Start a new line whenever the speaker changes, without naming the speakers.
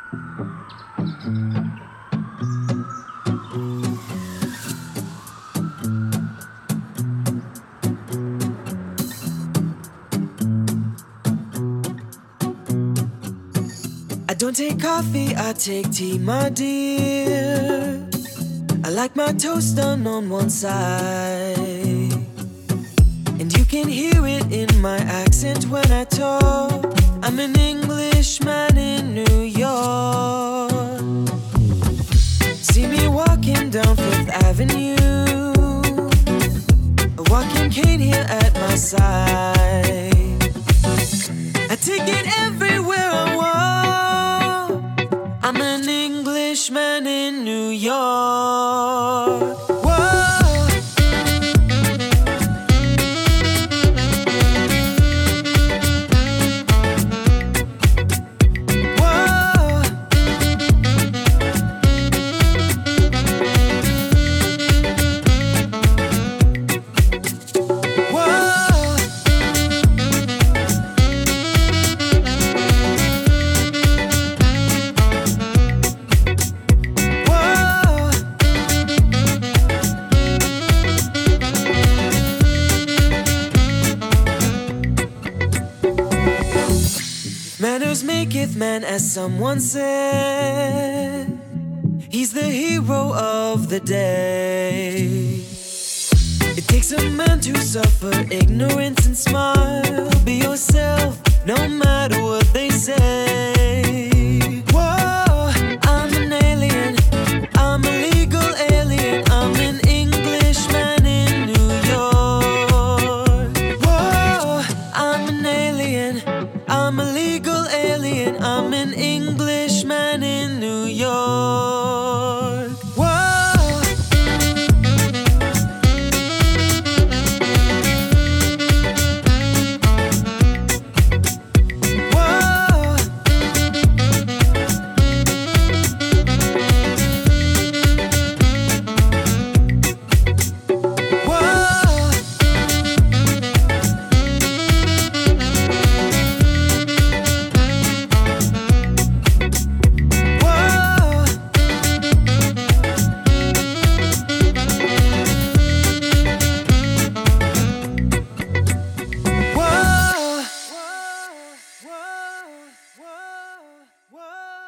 I don't take coffee, I take tea, my dear. I like my toast done on one side, and you can hear it in my accent when I talk. I'm an Englishman in New York. See me walking down Fifth Avenue, a walking cane here at my side. I take it everywhere I walk. I'm an Englishman in New York. Manners maketh man, as someone said. He's the hero of the day. It takes a man to suffer ignorance and smile. Be yourself, no matter what they say. Whoa, I'm an alien, I'm a legal alien. I'm an Englishman in New York. Whoa, I'm an alien, I'm a legal alien. I'm an Englishman in New York.